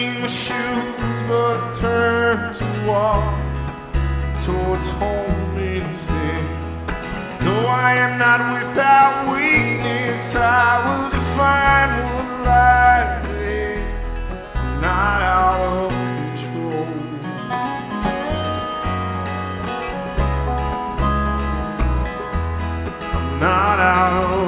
my shoes, but I turn to walk towards home instead. No, I am not without weakness. I will define what lies ahead. I'm not out of control. I'm not out of